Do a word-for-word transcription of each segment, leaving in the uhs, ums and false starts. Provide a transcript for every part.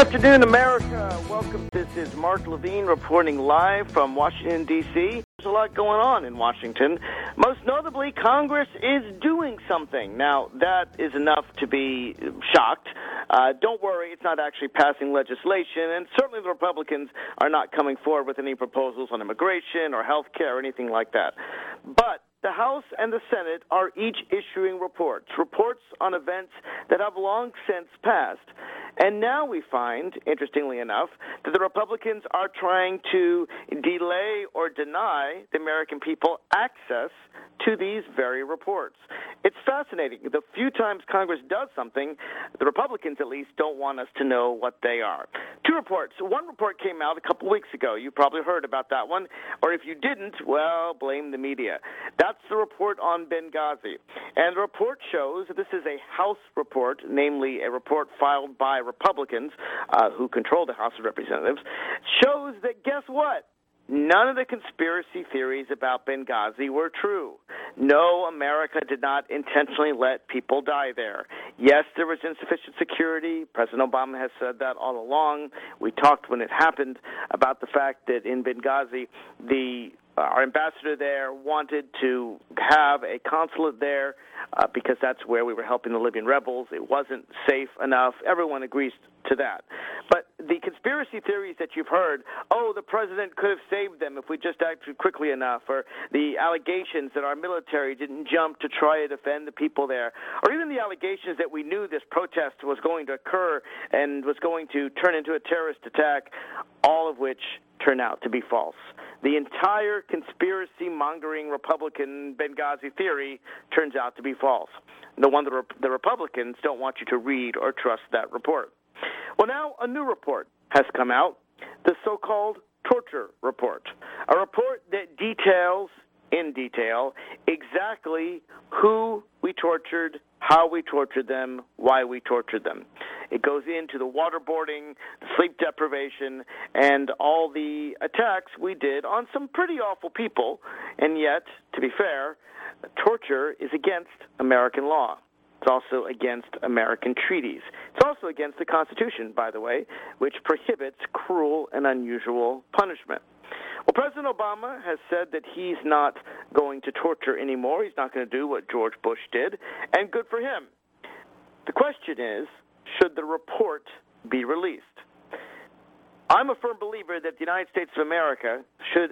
afternoon, America. Welcome. This is Mark Levine reporting live from Washington, D C There's a lot going on in Washington. Most notably, Congress is doing something. Now, that is enough to be shocked. Uh, don't worry, it's not actually passing legislation, and certainly the Republicans are not coming forward with any proposals on immigration or health care or anything like that. But the House and the Senate are each issuing reports, reports on events that have long since passed. And now we find, interestingly enough, that the Republicans are trying to delay or deny the American people access to these very reports. It's fascinating. The few times Congress does something, the Republicans at least don't want us to know what they are. Two reports. One report came out a couple weeks ago. You probably heard about that one. Or if you didn't, well, blame the media. That's the report on Benghazi. And the report shows, this is a House report, namely a report filed by Republicans uh, who control the House of Representatives, shows that guess what? None of the conspiracy theories about Benghazi were true. No, America did not intentionally let people die there. Yes, there was insufficient security. President Obama has said that all along. We talked when it happened about the fact that in Benghazi, the uh, our ambassador there wanted to have a consulate there uh, because that's where we were helping the Libyan rebels. It wasn't safe enough. Everyone agrees to that. But the conspiracy theories that you've heard, oh, the president could have saved them if we just acted quickly enough, or the allegations that our military didn't jump to try to defend the people there, or even the allegations that we knew this protest was going to occur and was going to turn into a terrorist attack, all of which turn out to be false. The entire conspiracy-mongering Republican Benghazi theory turns out to be false. The one that the Republicans don't want you to read or trust that report. Well, now a new report has come out, the so-called torture report, a report that details in detail exactly who we tortured, how we tortured them, why we tortured them. It goes into the waterboarding, sleep deprivation, and all the attacks we did on some pretty awful people. And yet, to be fair, torture is against American law. It's also against American treaties. It's also against the Constitution, by the way, which prohibits cruel and unusual punishment. Well, President Obama has said that he's not going to torture anymore. He's not going to do what George Bush did, and good for him. The question is, should the report be released? I'm a firm believer that the United States of America should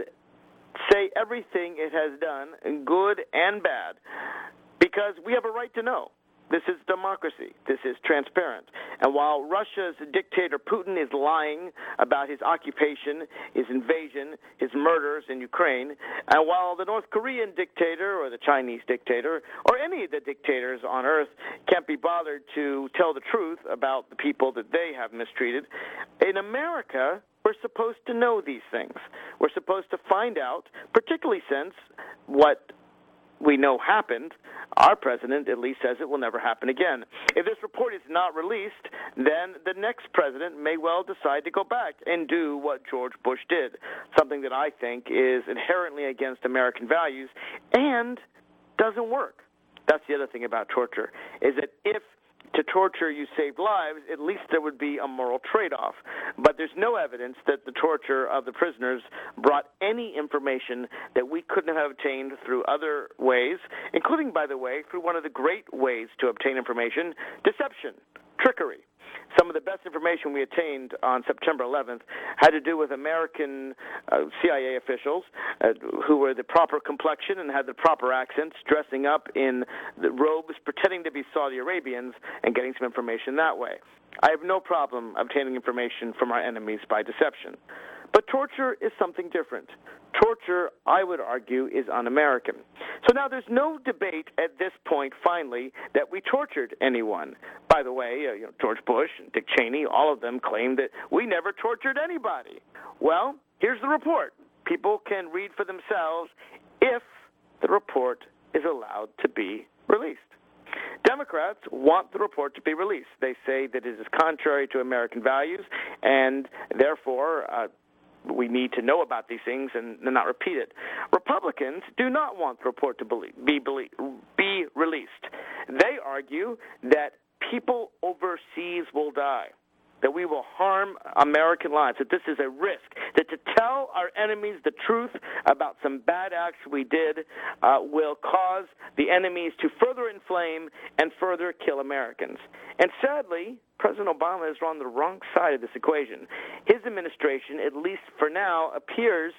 say everything it has done, good and bad, because we have a right to know. This is democracy. This is transparent. And while Russia's dictator Putin is lying about his occupation, his invasion, his murders in Ukraine, and while the North Korean dictator or the Chinese dictator or any of the dictators on earth can't be bothered to tell the truth about the people that they have mistreated, in America, we're supposed to know these things. We're supposed to find out, particularly since what we know happened, our president at least says it will never happen again. If this report is not released, then the next president may well decide to go back and do what George Bush did, something that I think is inherently against American values and doesn't work. That's the other thing about torture, is that if to torture you saved lives, at least there would be a moral trade-off. But there's no evidence that the torture of the prisoners brought any information that we couldn't have obtained through other ways, including, by the way, through one of the great ways to obtain information, deception, trickery. Some of the best information we attained on September eleventh had to do with American uh, C I A officials uh, who were the proper complexion and had the proper accents, dressing up in the robes, pretending to be Saudi Arabians, and getting some information that way. I have no problem obtaining information from our enemies by deception. But torture is something different. Torture, I would argue, is un-American. So now there's no debate at this point, finally, that we tortured anyone. By the way, uh, you know, George Bush and Dick Cheney, all of them claim that we never tortured anybody. Well, here's the report. People can read for themselves if the report is allowed to be released. Democrats want the report to be released. They say that it is contrary to American values, and therefore uh, we need to know about these things and not repeat it. Republicans do not want the report to be, be released. They argue that people overseas will die. that we will harm American lives, that this is a risk, that to tell our enemies the truth about some bad acts we did uh, will cause the enemies to further inflame and further kill Americans. And sadly, President Obama is on the wrong side of this equation. His administration, at least for now, appears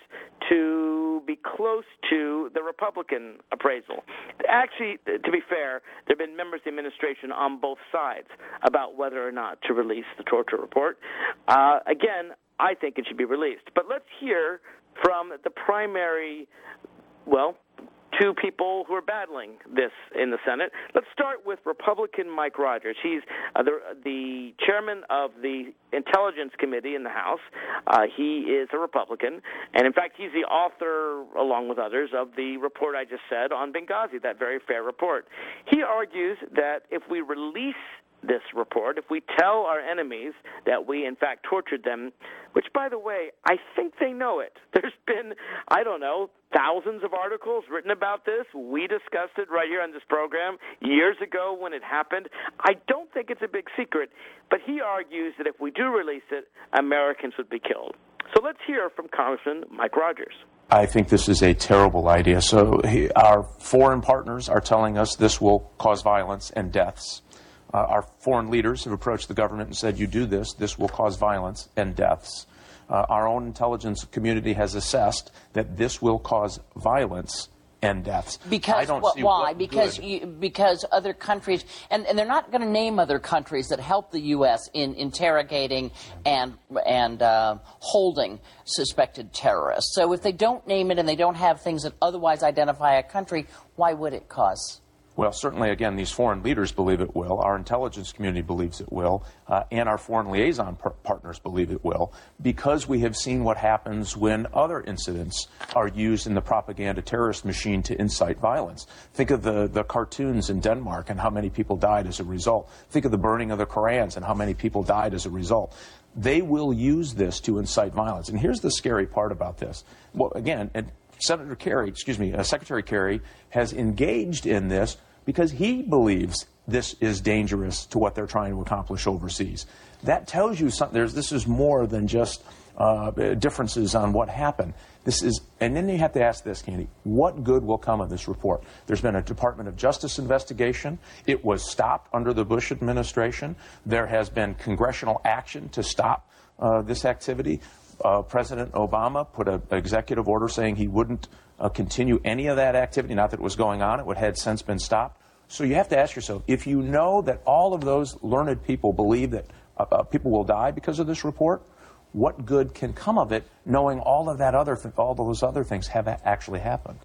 to be close to the Republican appraisal. Actually, to be fair, there have been members of the administration on both sides about whether or not to release the torture report. Uh, again, I think it should be released. But let's hear from the primary, well, two people who are battling this in the Senate. Let's start with Republican Mike Rogers. He's uh, the, the chairman of the Intelligence Committee in the House. Uh, he is a Republican, and in fact, he's the author, along with others, of the report I just said on Benghazi, that very fair report. He argues that if we release this report, if we tell our enemies that we, in fact, tortured them, which, by the way, I think they know it. There's been, I don't know, thousands of articles written about this. We discussed it right here on this program years ago when it happened. I don't think it's a big secret, but he argues that if we do release it, Americans would be killed. So let's hear from Congressman Mike Rogers. I think this is a terrible idea. So he, our foreign partners are telling us this will cause violence and deaths. Uh, our foreign leaders have approached the government and said, you do this, this will cause violence and deaths. Uh, our own intelligence community has assessed that this will cause violence and deaths. Because I don't what, see why? what Because you, because other countries, and, and they're not going to name other countries that help the U S in interrogating and and uh, holding suspected terrorists. So if they don't name it and they don't have things that otherwise identify a country, why would it cause? Well, certainly, again, these foreign leaders believe it will. Our intelligence community believes it will. Uh, and our foreign liaison par- partners believe it will, because we have seen what happens when other incidents are used in the propaganda terrorist machine to incite violence. Think of the, the cartoons in Denmark and how many people died as a result. Think of the burning of the Korans and how many people died as a result. They will use this to incite violence. And here's the scary part about this. Well, again, and Senator Kerry, excuse me, uh, Secretary Kerry has engaged in this because he believes this is dangerous to what they're trying to accomplish overseas. That tells you something. There's, this is more than just uh, differences on what happened. This is, and then you have to ask this, Candy, what good will come of this report? There's been a Department of Justice investigation. It was stopped under the Bush administration. There has been congressional action to stop uh, this activity. Uh, President Obama put an executive order saying he wouldn't uh, continue any of that activity, not that it was going on. It had since been stopped. So you have to ask yourself, if you know that all of those learned people believe that uh, uh, people will die because of this report, what good can come of it, knowing all of that other, th- all those other things have actually happened?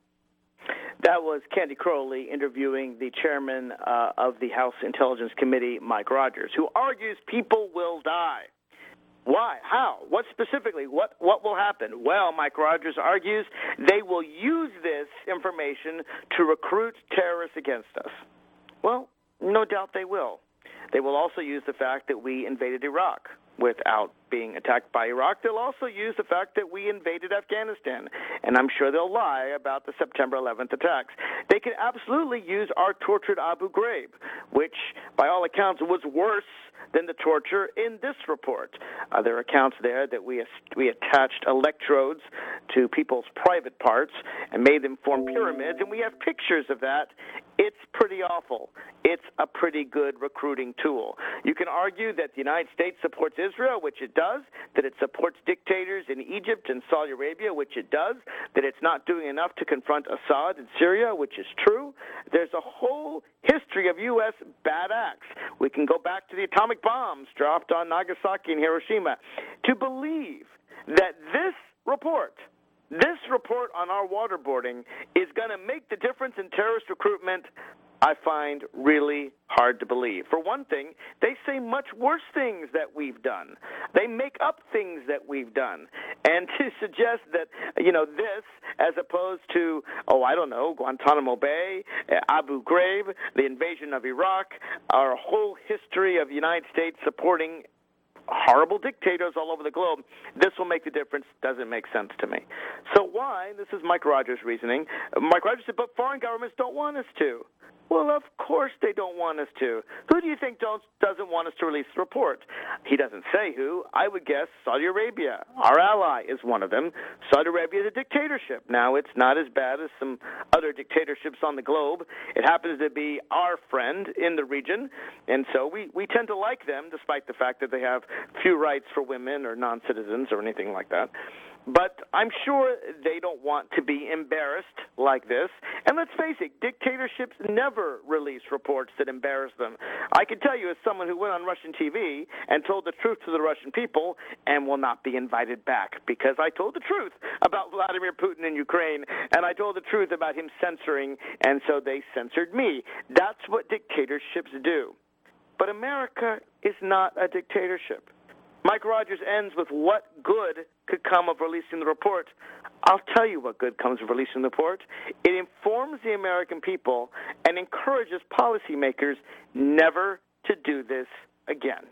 That was Candy Crowley interviewing the chairman uh, of the House Intelligence Committee, Mike Rogers, who argues people will die. Why? How? What specifically? What what will happen? Well, Mike Rogers argues they will use this information to recruit terrorists against us. Well, no doubt they will. They will also use the fact that we invaded Iraq without being attacked by Iraq. They'll also use the fact that we invaded Afghanistan. And I'm sure they'll lie about the September eleventh attacks. They can absolutely use our tortured Abu Ghraib, which, by all accounts, was worse than the torture in this report. Uh, there are accounts there that we we attached electrodes to people's private parts and made them form pyramids, and we have pictures of that. It's pretty awful. It's a pretty good recruiting tool. You can argue that the United States supports Israel, which it does, that it supports dictators in Egypt and Saudi Arabia, which it does, that it's not doing enough to confront Assad in Syria, which is true. There's a whole history of U S bad acts. We can go back to the atomic bombs dropped on Nagasaki and Hiroshima. To believe that this report, this report on our waterboarding is going to make the difference in terrorist recruitment, I find really hard to believe. For one thing, they say much worse things that we've done. They make up things that we've done. And to suggest that, you know, this, as opposed to, oh, I don't know, Guantanamo Bay, Abu Ghraib, the invasion of Iraq, our whole history of the United States supporting horrible dictators all over the globe, this will make the difference, doesn't make sense to me. So why? This is Mike Rogers' reasoning. Mike Rogers said, but foreign governments don't want us to. Well, of course they don't want us to. Who do you think don't, doesn't want us to release the report? He doesn't say who. I would guess Saudi Arabia. Our ally is one of them. Saudi Arabia is a dictatorship. Now, it's not as bad as some other dictatorships on the globe. It happens to be our friend in the region, and so we, we tend to like them, despite the fact that they have few rights for women or non-citizens or anything like that. But I'm sure they don't want to be embarrassed like this. And let's face it, dictatorships never release reports that embarrass them. I can tell you, as someone who went on Russian T V and told the truth to the Russian people and will not be invited back, because I told the truth about Vladimir Putin in Ukraine, and I told the truth about him censoring, and so they censored me. That's what dictatorships do. But America is not a dictatorship. Mike Rogers ends with what good could come of releasing the report. I'll tell you what good comes of releasing the report. It informs the American people and encourages policymakers never to do this again.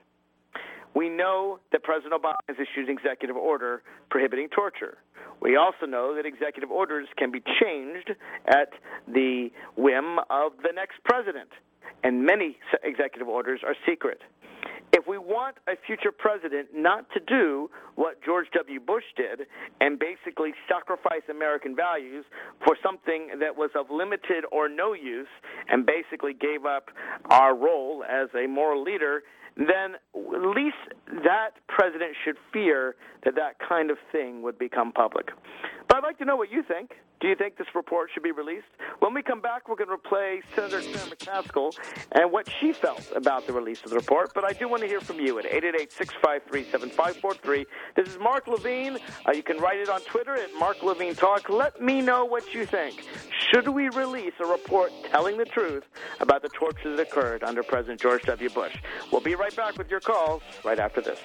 We know that President Obama has issued an executive order prohibiting torture. We also know that executive orders can be changed at the whim of the next president, and many executive orders are secret. If we want a future president not to do what George W. Bush did and basically sacrifice American values for something that was of limited or no use and basically gave up our role as a moral leader, then at least that president should fear that that kind of thing would become public. But I'd like to know what you think. Do you think this report should be released? When we come back, we're going to play Senator Sarah McCaskill and what she felt about the release of the report. But I do want to hear from you at eight eight eight, six five three, seven five four three. This is Mark Levine. Uh, you can write it on Twitter at Mark Levine Talk. Let me know what you think. Should we release a report telling the truth about the torture that occurred under President George W. Bush? We'll be right back with your calls right after this.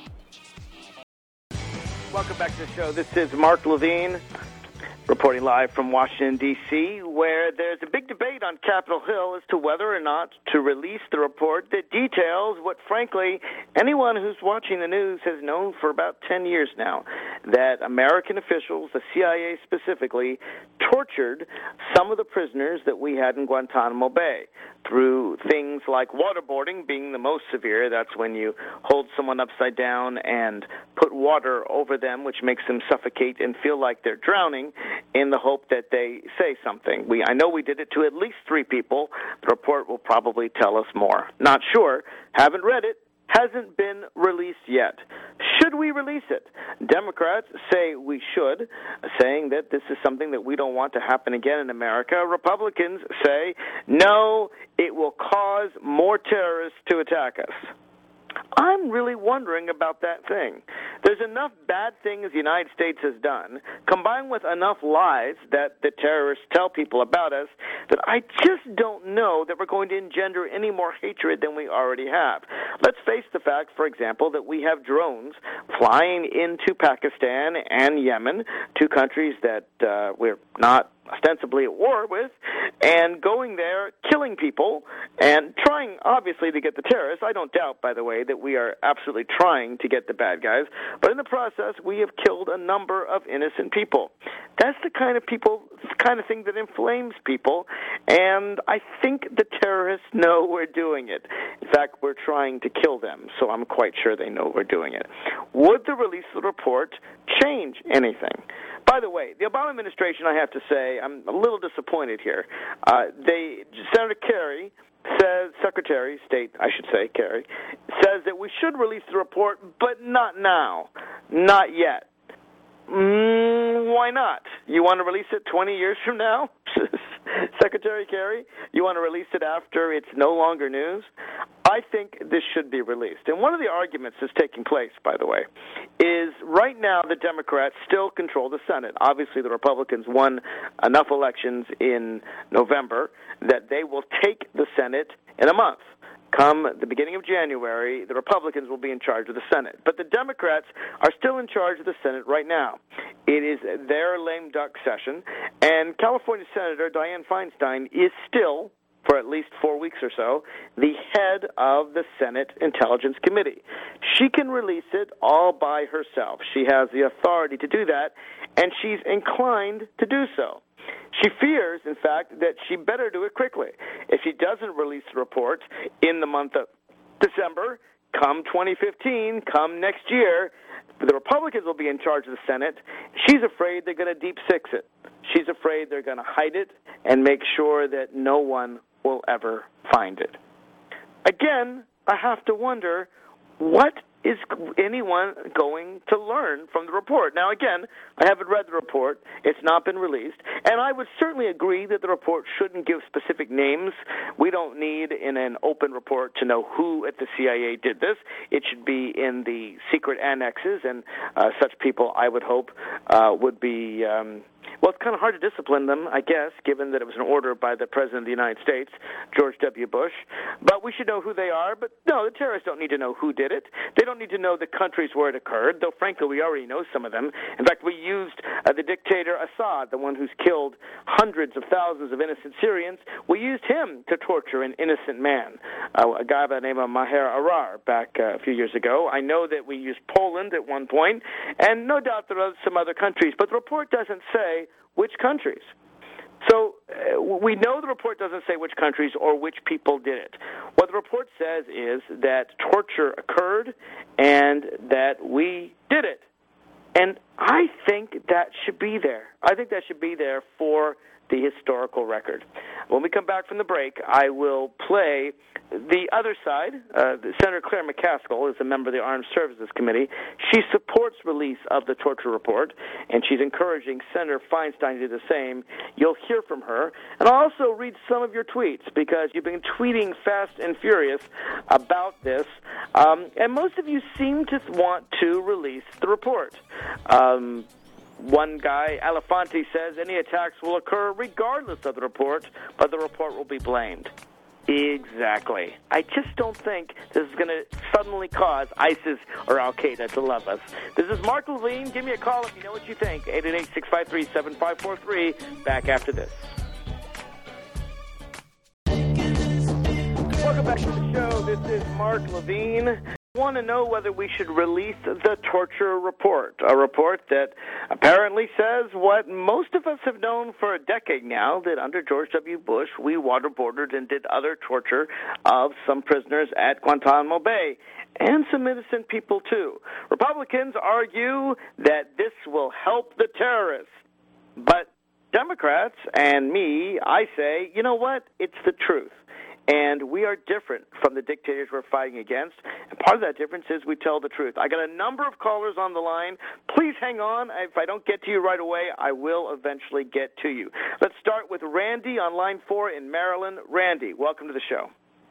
Welcome back to the show. This is Mark Levine, reporting live from Washington, D C, where there's a big debate on Capitol Hill as to whether or not to release the report that details what, frankly, anyone who's watching the news has known for about ten years now, that American officials, the C I A specifically, tortured some of the prisoners that we had in Guantanamo Bay through things like waterboarding being the most severe. That's when you hold someone upside down and put water over them, which makes them suffocate and feel like they're drowning, in the hope that they say something. We, I know we did it to at least three people. The report will probably tell us more. Not sure. Haven't read it. Hasn't been released yet. Should we release it? Democrats say we should, saying that this is something that we don't want to happen again in America. Republicans say, no, it will cause more terrorists to attack us. I'm really wondering about that thing. There's enough bad things the United States has done, combined with enough lies that the terrorists tell people about us, that I just don't know that we're going to engender any more hatred than we already have. Let's face the fact, for example, that we have drones flying into Pakistan and Yemen, two countries that uh, we're not ostensibly at war with, and going there, killing people, and trying, obviously, to get the terrorists. I don't doubt, by the way, that we are absolutely trying to get the bad guys, but in the process, we have killed a number of innocent people. That's the kind of people, kind of thing that inflames people, and I think the terrorists know we're doing it. In fact, we're trying to kill them, so I'm quite sure they know we're doing it. Would the release of the report change anything? By the way, the Obama administration, I have to say, I'm a little disappointed here. Uh, they, Senator Kerry says, Secretary of State, I should say, Kerry, says that we should release the report, but not now, not yet. Mm, why not? You want to release it twenty years from now? Secretary Kerry, you want to release it after it's no longer news? I think this should be released. And one of the arguments that's taking place, by the way, is right now the Democrats still control the Senate. Obviously, the Republicans won enough elections in November that they will take the Senate in a month. Come the beginning of January, the Republicans will be in charge of the Senate. But the Democrats are still in charge of the Senate right now. It is their lame duck session, and California Senator Dianne Feinstein is still for at least four weeks or so, the head of the Senate Intelligence Committee. She can release it all by herself. She has the authority to do that, and she's inclined to do so. She fears, in fact, that she better do it quickly. If she doesn't release the report in the month of December, come twenty fifteen, come next year, the Republicans will be in charge of the Senate. She's afraid they're going to deep six it. She's afraid they're going to hide it and make sure that no one will ever find it. Again, I have to wonder, what is anyone going to learn from the report? Now, again, I haven't read the report. It's not been released. And I would certainly agree that the report shouldn't give specific names. We don't need, in an open report, to know who at the C I A did this. It should be in the secret annexes, and uh, such people, I would hope, uh, would be... Um, Well, it's kind of hard to discipline them, I guess, given that it was an order by the President of the United States, George W. Bush. But we should know who they are. But no, the terrorists don't need to know who did it. They don't need to know the countries where it occurred, though, frankly, we already know some of them. In fact, we used uh, the dictator Assad, the one who's killed hundreds of thousands of innocent Syrians. We used him to torture an innocent man, uh, a guy by the name of Maher Arar, back uh, a few years ago. I know that we used Poland at one point, and no doubt there are some other countries. But the report doesn't say which countries. So uh, we know the report doesn't say which countries or which people did it. What the report says is that torture occurred and that we did it. And I think that should be there. I think that should be there for the historical record. When we come back from the break, I will play the other side. Uh, Senator Claire McCaskill is a member of the Armed Services Committee. She supports release of the torture report, and she's encouraging Senator Feinstein to do the same. You'll hear from her. And I'll also read some of your tweets, because you've been tweeting fast and furious about this. Um, and most of you seem to want to release the report. Um, One guy, Elefante, says any attacks will occur regardless of the report, but the report will be blamed. Exactly. I just don't think this is going to suddenly cause ISIS or Al-Qaeda to love us. This is Mark Levine. Give me a call if you know what you think. eight eight eight, six five three, seven five four three. Back after this. Welcome back to the show. This is Mark Levine. I want to know whether we should release the torture report, a report that apparently says what most of us have known for a decade now, that under George W. Bush, we waterboarded and did other torture of some prisoners at Guantanamo Bay, and some innocent people, too. Republicans argue that this will help the terrorists, but Democrats and me, I say, you know what? It's the truth. And we are different from the dictators we're fighting against. And part of that difference is we tell the truth. I got a number of callers on the line. Please hang on. If I don't get to you right away, I will eventually get to you. Let's start with Randy on line four in Maryland. Randy, welcome to the show.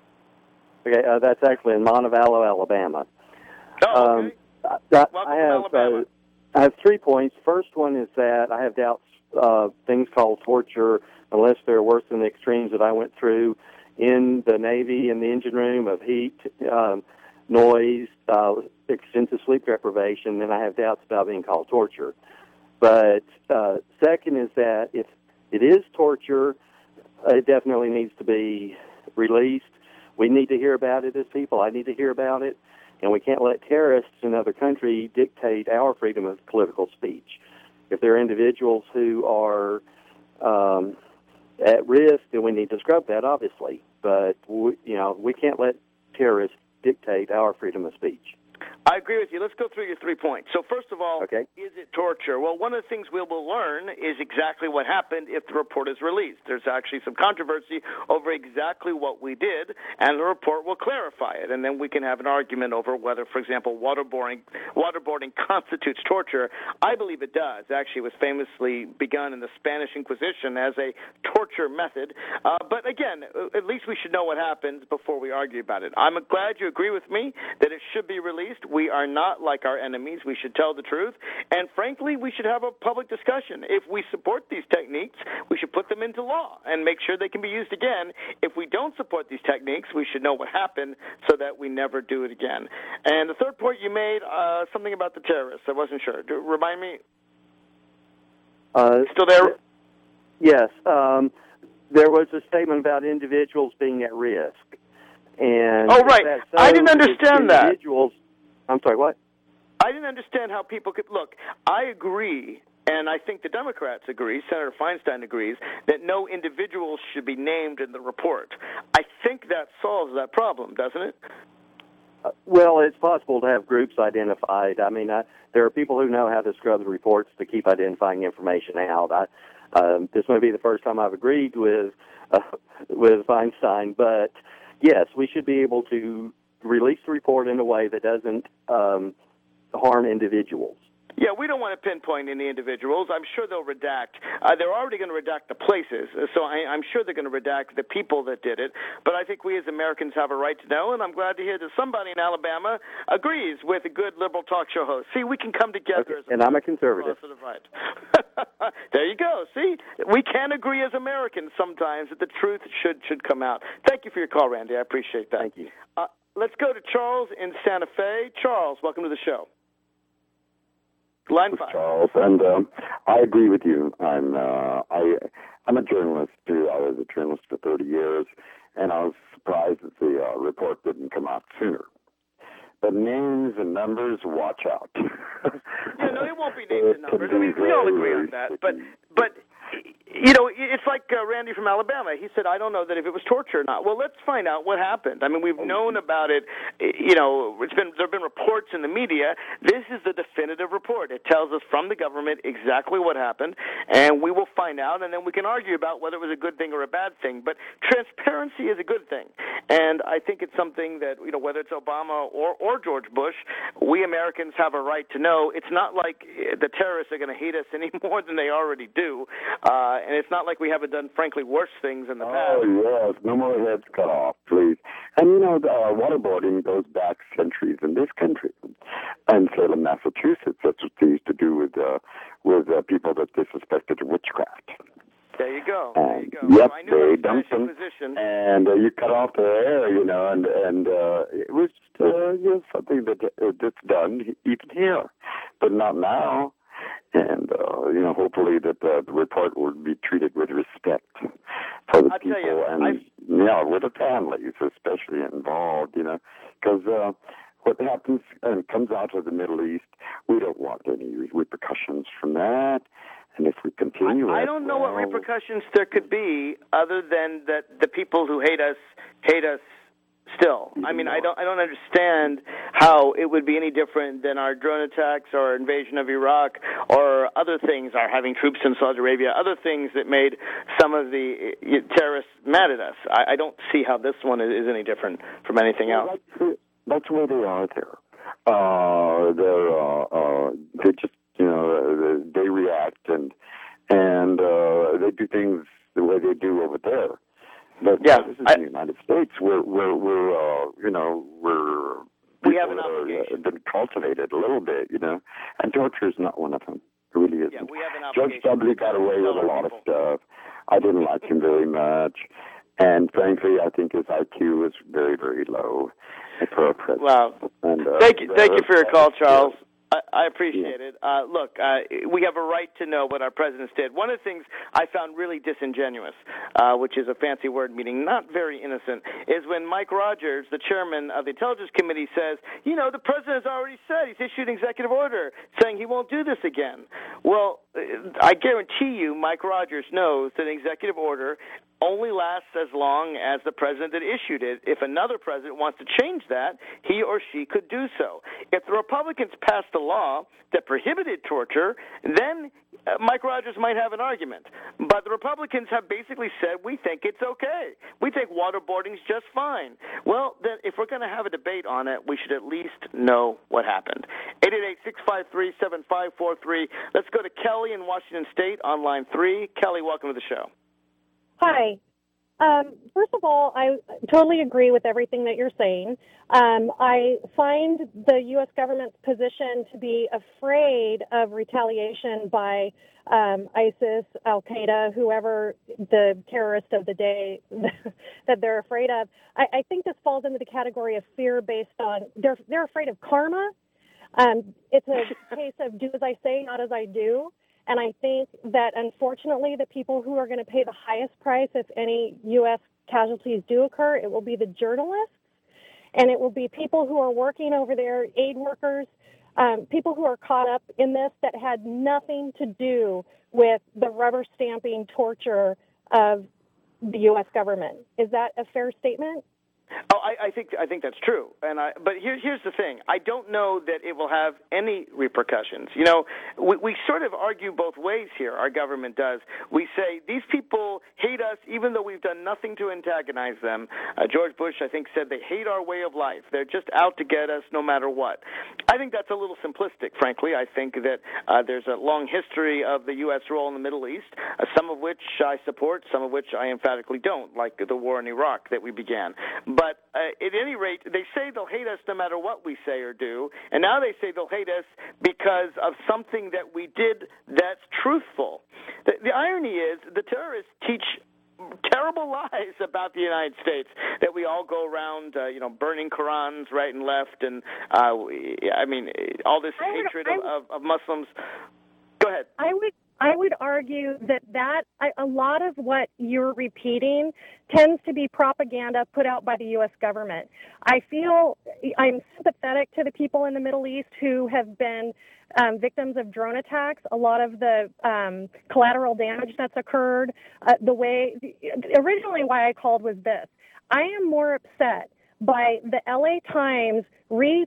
Okay, uh, that's actually in Montevallo, Alabama. Oh, okay. Um, I, welcome I have, to Alabama. Uh, I have three points. First one is that I have doubts uh, things called torture, unless they're worse than the extremes that I went through in the Navy, in the engine room, of heat, um, noise, uh, extensive sleep deprivation, then I have doubts about being called torture. But uh, second is that if it is torture, it definitely needs to be released. We need to hear about it as people. I need to hear about it. And we can't let terrorists in another country dictate our freedom of political speech. If there are individuals who are um, at risk, then we need to scrub that, obviously. But, we, you know, we can't let terrorists dictate our freedom of speech. I agree with you. Let's go through your three points. So first of all, okay. Is it torture? Well, one of the things we will learn is exactly what happened if the report is released. There's actually some controversy over exactly what we did, and the report will clarify it. And then we can have an argument over whether, for example, waterboarding, waterboarding constitutes torture. I believe it does. Actually, it was famously begun in the Spanish Inquisition as a torture method. Uh, but again, at least we should know what happens before we argue about it. I'm glad you agree with me that it should be released. We are not like our enemies. We should tell the truth. And frankly, we should have a public discussion. If we support these techniques, we should put them into law and make sure they can be used again. If we don't support these techniques, we should know what happened so that we never do it again. And the third point you made, uh, something about the terrorists. I wasn't sure. Do, remind me. Uh, Still there? Yes. Um, there was a statement about individuals being at risk. And oh, right. So, I didn't understand that. Individuals, I'm sorry, what? I didn't understand how people could look. I agree, and I think the Democrats agree, Senator Feinstein agrees, that no individuals should be named in the report. I think that solves that problem, doesn't it? Uh, well, it's possible to have groups identified. I mean, I, there are people who know how to scrub the reports to keep identifying information out. I, um, this may be the first time I've agreed with uh, with Feinstein, but yes, we should be able to release the report in a way that doesn't um, harm individuals. Yeah, we don't want to pinpoint any individuals. I'm sure they'll redact. Uh, they're already going to redact the places, so I, I'm sure they're going to redact the people that did it. But I think we as Americans have a right to know, and I'm glad to hear that somebody in Alabama agrees with a good liberal talk show host. See, we can come together. Okay, as a and I'm a conservative. To the right. There you go. See, we can agree as Americans sometimes that the truth should should come out. Thank you for your call, Randy. I appreciate that. Thank you. Uh, let's go to Charles in Santa Fe. Charles, welcome to the show. Line five. Charles, and um, I agree with you. I'm uh, I I'm a journalist too. I was a journalist for thirty years, and I was surprised that the uh, report didn't come out sooner. But names and numbers, watch out. Yeah, no, it won't be names and numbers. I mean, we all agree on that. But but you know, it's like uh, Randy from Alabama. He said, I don't know that if it was torture or not. Well, let's find out what happened. I mean, we've known about it. You know, it's been there have been reports in the media. This is the definitive report. It tells us from the government exactly what happened, and we will find out, and then we can argue about whether it was a good thing or a bad thing. But transparency is a good thing, and I think it's something that, you know, whether it's Obama or, or George Bush, we Americans have a right to know. It's not like the terrorists are going to hate us any more than they already do. Uh, and it's not like we haven't done, frankly, worse things in the past. Oh, yes. No more heads cut off, please. And, you know, the, uh, waterboarding goes back centuries in this country. And Salem, Massachusetts, that's what they used to do with uh, with uh, people that they suspected of witchcraft. There you go. And, there you go. Yep, so I knew they dumped them, position. and uh, you cut off their hair, you know, and and uh, it was uh, you know, something that uh, that's done even here, but not now. And, uh, you know, hopefully that uh, the report would be treated with respect for the I'll people tell you, and, I've... yeah, with the families especially involved, you know, because uh, what happens and comes out of the Middle East, we don't want any repercussions from that. And if we continue I, it, I don't know well, what repercussions there could be other than that the people who hate us hate us still. I mean, I don't I don't understand how it would be any different than our drone attacks or invasion of Iraq or other things, our having troops in Saudi Arabia, other things that made some of the terrorists mad at us. I, I don't see how this one is, is any different from anything well, else. That's, that's where they are there. Uh, they're, uh, uh, they just, you know, they react and, and uh, they do things the way they do over there. But yeah, this is I, the United States. We're we're we're uh, you know we're we have an obligation. Been cultivated a little bit, you know, and torture is not one of them. It really isn't. Yeah, we have an obligation. Judge Dudley got away with a lot people. of stuff. I didn't like him very much, and frankly, I think his I Q is very very low for a president. Wow. And, uh, thank you, thank you for your call, Charles. Yeah. I, I appreciate it. Uh, look, uh, we have a right to know what our presidents did. One of the things I found really disingenuous, uh, which is a fancy word meaning not very innocent, is when Mike Rogers, the chairman of the Intelligence Committee, says, you know, the president has already said he's issued an executive order saying he won't do this again. Well, I guarantee you Mike Rogers knows that an executive order only lasts as long as the president that issued it. If another president wants to change that, he or she could do so. If the Republicans passed a law that prohibited torture, then uh, Mike Rogers might have an argument. But the Republicans have basically said, we think it's okay. We think waterboarding's just fine. Well, then if we're going to have a debate on it, we should at least know what happened. eight eight eight, six five three, seven five four three. Let's go to Kelly in Washington State on line three. Kelly, welcome to the show. Hi. Um, first of all, I totally agree with everything that you're saying. Um, I find the U S government's position to be afraid of retaliation by um, ISIS, Al-Qaeda, whoever the terrorist of the day that they're afraid of. I, I think this falls into the category of fear based on they're they're afraid of karma. Um, it's a case of do as I say, not as I do. And I think that, unfortunately, the people who are going to pay the highest price if any U S casualties do occur, it will be the journalists, and it will be people who are working over there, aid workers, um, people who are caught up in this that had nothing to do with the rubber stamping torture of the U S government. Is that a fair statement? Oh, I, I think I think that's true, and I, but here, here's the thing: I don't know that it will have any repercussions. You know, we, we sort of argue both ways here. Our government does. We say these people hate us, even though we've done nothing to antagonize them. Uh, George Bush, I think, said they hate our way of life. They're just out to get us, no matter what. I think that's a little simplistic, frankly. I think that uh, there's a long history of the U S role in the Middle East, uh, some of which I support, some of which I emphatically don't, like the war in Iraq that we began. But uh, at any rate, they say they'll hate us no matter what we say or do, and now they say they'll hate us because of something that we did that's truthful. The, the irony is the terrorists teach terrible lies about the United States, that we all go around, uh, you know, burning Qurans right and left, and, uh, I mean, all this I would, hatred I of, would, of, of Muslims. Go ahead. I would I would argue that, that I, a lot of what you're repeating tends to be propaganda put out by the U S government. I feel I'm sympathetic to the people in the Middle East who have been um, victims of drone attacks, a lot of the um, collateral damage that's occurred. Uh, the way originally why I called was this. I am more upset by the L A Times re,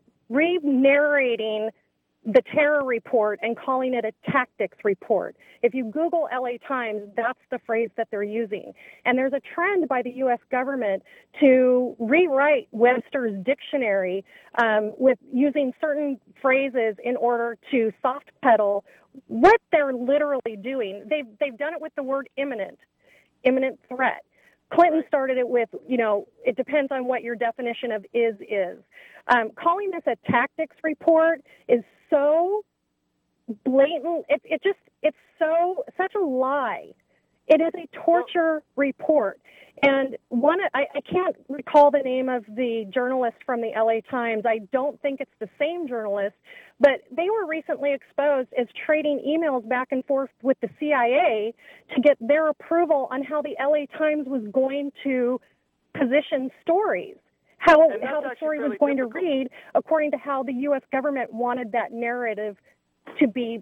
re-narrating the terror report and calling it a tactics report. If you Google L A Times, that's the phrase that they're using. And there's a trend by the U S government to rewrite Webster's dictionary um, with using certain phrases in order to soft pedal what they're literally doing. They've, they've done it with the word imminent, imminent threat. Clinton started it with, you know, it depends on what your definition of is is. Um, calling this a tactics report is so blatant. It, it just, it's so, such a lie. It is a torture report. And one, I, I can't recall the name of the journalist from the L A Times. I don't think it's the same journalist, but they were recently exposed as trading emails back and forth with the C I A to get their approval on how the L A Times was going to position stories, how, how the story was going difficult. to read according to how the U S government wanted that narrative to be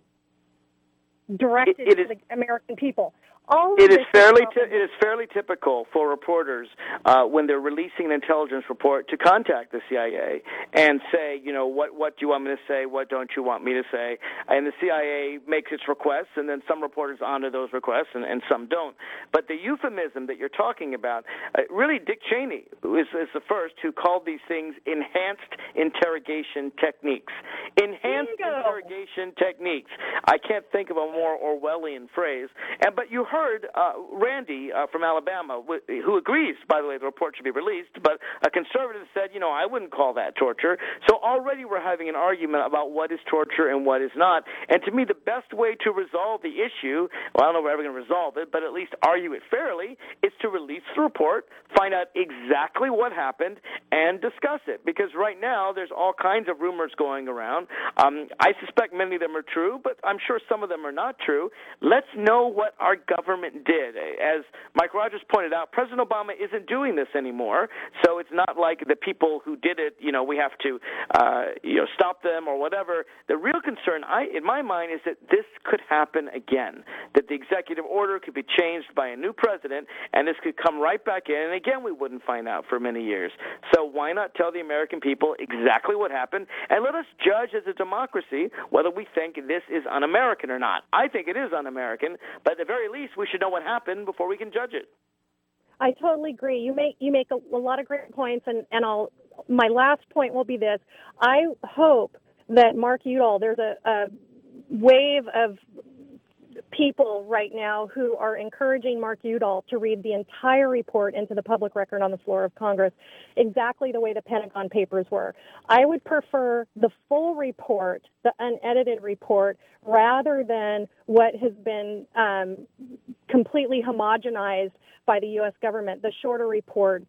directed it, it to is, the American people. All it is fairly t- it is fairly typical for reporters uh, when they're releasing an intelligence report to contact the C I A and say, you know, what what do you want me to say? What don't you want me to say? And the C I A makes its requests, and then some reporters honor those requests, and, and some don't. But the euphemism that you're talking about, uh, really, Dick Cheney is, is the first who called these things enhanced interrogation techniques. Enhanced Bingo. interrogation techniques. I can't think of a more Orwellian phrase. And but you heard. Heard uh, Randy uh, from Alabama, w- who agrees, by the way, the report should be released, but a conservative said, you know, I wouldn't call that torture. So already we're having an argument about what is torture and what is not. And to me, the best way to resolve the issue, well, I don't know if we're ever going to resolve it, but at least argue it fairly, is to release the report, find out exactly what happened, and discuss it. Because right now, there's all kinds of rumors going around. Um, I suspect many of them are true, but I'm sure some of them are not true. Let's know what our government government did. As Mike Rogers pointed out, President Obama isn't doing this anymore, so it's not like the people who did it, you know, we have to, uh, you know, stop them or whatever. The real concern, I, in my mind, is that this could happen again, that the executive order could be changed by a new president, and this could come right back in, and again, we wouldn't find out for many years. So why not tell the American people exactly what happened, and let us judge as a democracy whether we think this is un-American or not. I think it is un-American, but at the very least, we should know what happened before we can judge it. I totally agree. You make you make a, a lot of great points, and, and I'll my last point will be this. I hope that Mark Udall, there's a, a wave of people right now who are encouraging Mark Udall to read the entire report into the public record on the floor of Congress, exactly the way the Pentagon Papers were. I would prefer the full report, the unedited report, rather than what has been um, completely homogenized by the U S government, the shorter report that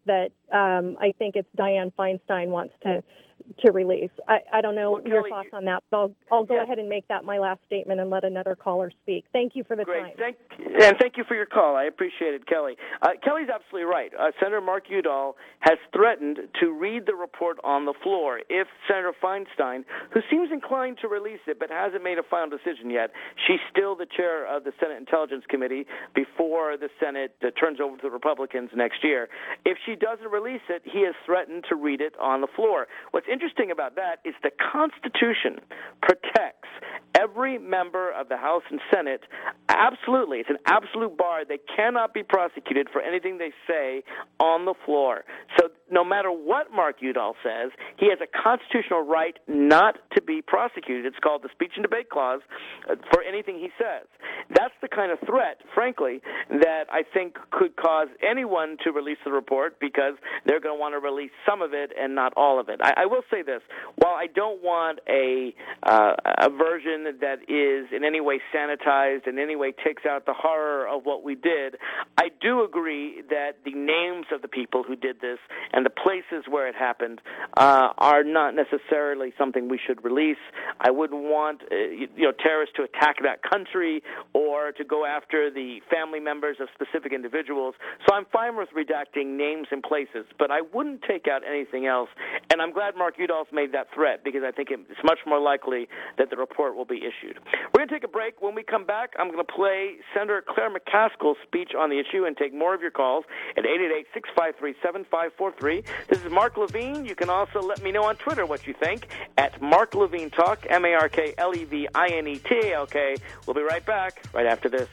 um, I think it's Dianne Feinstein wants to to release. I, I don't know well, your Kelly, thoughts on that, but I'll, I'll go yeah. ahead and make that my last statement and let another caller speak. Thank you for the Great. time. Thank, and thank you for your call. I appreciate it, Kelly. Uh, Kelly's absolutely right. Uh, Senator Mark Udall has threatened to read the report on the floor if Senator Feinstein, who seems inclined to release it but hasn't made a final decision yet, she's still the chair of the Senate Intelligence Committee before the Senate uh, turns over to the Republicans next year. If she doesn't release it, he has threatened to read it on the floor. What's interesting about that is the Constitution protects every member of the House and Senate. Absolutely. It's an absolute bar. They cannot be prosecuted for anything they say on the floor. So no matter what Mark Udall says, he has a constitutional right not to be prosecuted. It's called the Speech and Debate Clause for anything he says. That's the kind of threat, frankly, that I think could cause anyone to release the report because they're going to want to release some of it and not all of it. I, I will say this. While I don't want a, uh, a version that is in any way sanitized, in any way takes out the horror of what we did, I do agree that the names of the people who did this and the places where it happened uh, are not necessarily something we should release. I wouldn't want uh, you, you know terrorists to attack that country or to go after the family members of specific individuals. So I'm fine with redacting names and places, but I wouldn't take out anything else. And I'm glad Mark Udall's made that threat because I think it's much more likely that the report will be issued. We're going to take a break. When we come back, I'm going to play Senator Claire McCaskill's speech on the issue and take more of your calls at eight eight eight, six five three, seven five four three. This is Mark Levine. You can also let me know on Twitter what you think at Mark Levine Talk, M A R K L E V I N E T A L K. We'll be right back right after this.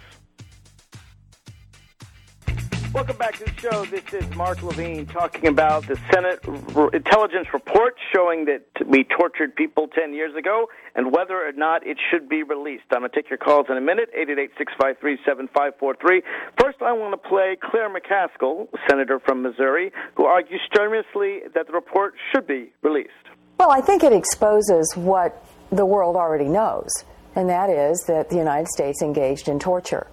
Welcome back to the show. This is Mark Levine talking about the Senate intelligence report showing that we tortured people ten years ago and whether or not it should be released. I'm going to take your calls in a minute, eight eight eight, six five three, seven five four three. First, I want to play Claire McCaskill, senator from Missouri, who argues strenuously that the report should be released. Well, I think it exposes what the world already knows, and that is that the United States engaged in torture.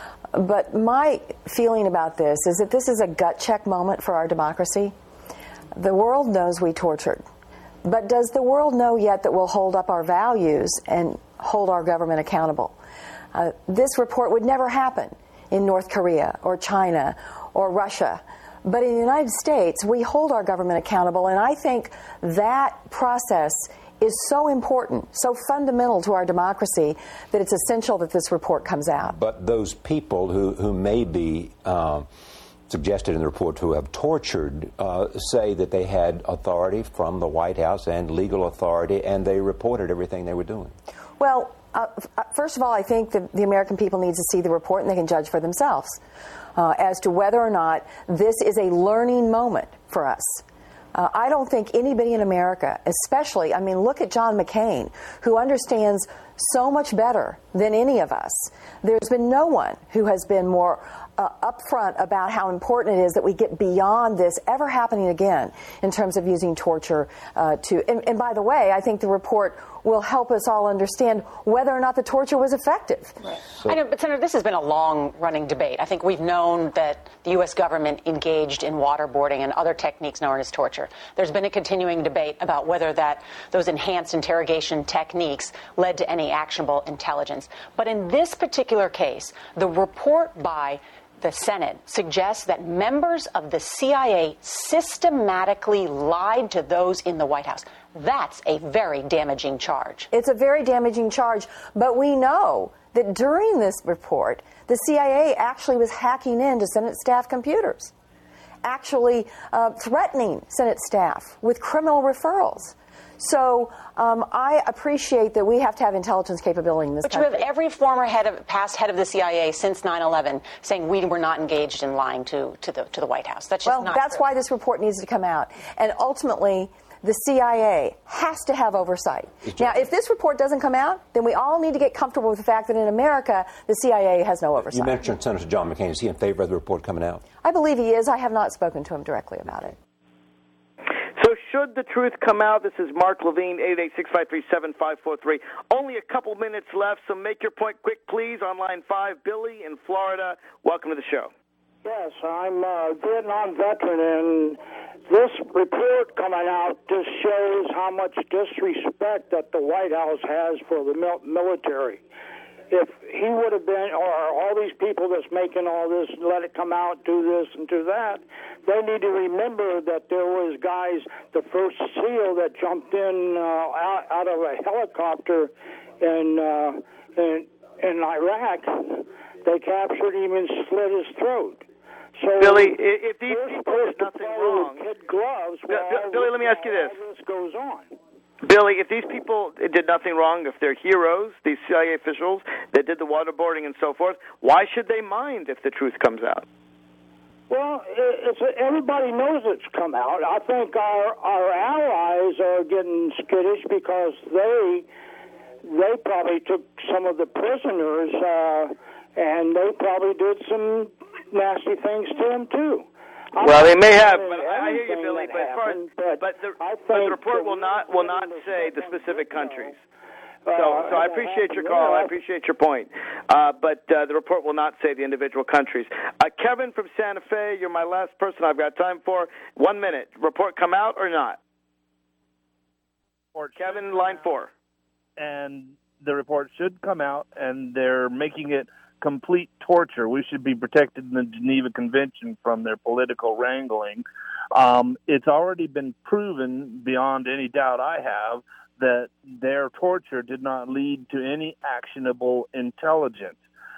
But my feeling about this is that this is a gut check moment for our democracy. The world knows we tortured. But does the world know yet that we'll hold up our values and hold our government accountable? Uh, this report would never happen in North Korea or China or Russia. But in the United States, we hold our government accountable, and I think that process is so important, so fundamental to our democracy, that it's essential that this report comes out. But those people who, who may be uh, suggested in the report who have tortured uh, say that they had authority from the White House and legal authority, and they reported everything they were doing. Well, uh, first of all, I think that the American people need to see the report and they can judge for themselves uh, as to whether or not this is a learning moment for us. Uh, I don't think anybody in America, especially, I mean, look at John McCain, who understands so much better than any of us. There's been no one who has been more uh, upfront about how important it is that we get beyond this ever happening again in terms of using torture uh, to, and, and by the way, I think the report will help us all understand whether or not the torture was effective. Right. So, I know, but Senator, this has been a long-running debate. I think we've known that the U S government engaged in waterboarding and other techniques known as torture. There's been a continuing debate about whether that those enhanced interrogation techniques led to any actionable intelligence. But in this particular case, the report by the Senate suggests that members of the C I A systematically lied to those in the White House. That's a very damaging charge. It's a very damaging charge, but we know that during this report, the C I A actually was hacking into Senate staff computers, actually uh, threatening Senate staff with criminal referrals. So um, I appreciate that we have to have intelligence capability in this but country. But you have every former head of, past head of the C I A since nine eleven saying we were not engaged in lying to, to, the, to the White House. That's just well, not that's true. why this report needs to come out. And ultimately, the C I A has to have oversight. Now, if this report doesn't come out, then we all need to get comfortable with the fact that in America, the C I A has no oversight. You mentioned Senator John McCain. Is he in favor of the report coming out? I believe he is. I have not spoken to him directly about it. So should the truth come out, this is Mark Levine, eight eight eight, six five three, seven five four three. Only a couple minutes left, so make your point quick, please. On line five, Billy in Florida. Welcome to the show. Yes, I'm a Vietnam veteran, and this report coming out just shows how much disrespect that the White House has for the mil- military. If he would have been, or all these people that's making all this, let it come out, do this and do that, they need to remember that there was guys, the first SEAL that jumped in uh, out, out of a helicopter in, uh, in in Iraq. They captured him and slit his throat. So Billy, if these people did nothing wrong, kid gloves. Billy, Billy, let me ask you this. This goes on. Billy, if these people did nothing wrong, if they're heroes, these C I A officials that did the waterboarding and so forth, why should they mind if the truth comes out? Well, it's, everybody knows it's come out. I think our our allies are getting skittish because they they probably took some of the prisoners uh, and they probably did some nasty things to them too. I'm well, they may have, but I hear you, Billy. But, happened, far, but, the, but the report will not will not say the specific countries. So, so I appreciate your call. I appreciate your point. Uh, but uh, the report will not say the individual countries. Uh, Kevin from Santa Fe, you're my last person I've got time for. One minute. Report come out or not? Report Kevin, line four. And the report should come out, and they're making it complete torture. We should be protected in the Geneva Convention from their political wrangling. Um, it's already been proven beyond any doubt I have that their torture did not lead to any actionable intelligence.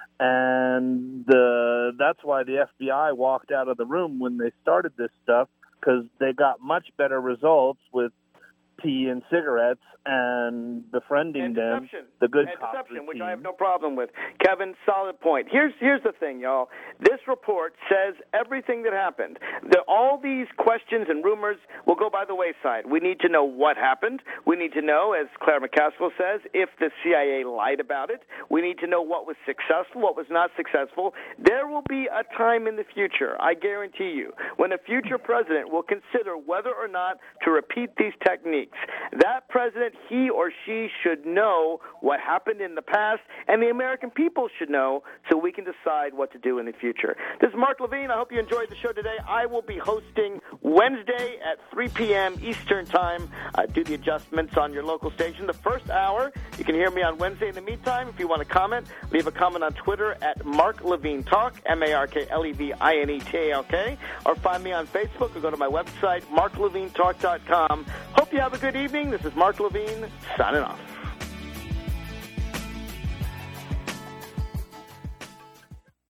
And the, that's why the F B I walked out of the room when they started this stuff, because they got much better results with tea and cigarettes and befriending and them, the good and cop deception, routine. which I have no problem with. Kevin, solid point. Here's here's the thing, y'all. This report says everything that happened. The, all these questions and rumors will go by the wayside. We need to know what happened. We need to know, as Claire McCaskill says, if the C I A lied about it. We need to know what was successful, what was not successful. There will be a time in the future, I guarantee you, when a future president will consider whether or not to repeat these techniques. That president, he or she should know what happened in the past, and the American people should know so we can decide what to do in the future. This is Mark Levine. I hope you enjoyed the show today. I will be hosting Wednesday at three p.m. Eastern Time. Uh, do the adjustments on your local station. The first hour, you can hear me on Wednesday. In the meantime, if you want to comment, leave a comment on Twitter at Mark Levine Talk, M A R K L E V I N E T A L K, or find me on Facebook or go to my website, mark levine talk dot com. Hope you have a good evening. This is Mark Levine, signing off.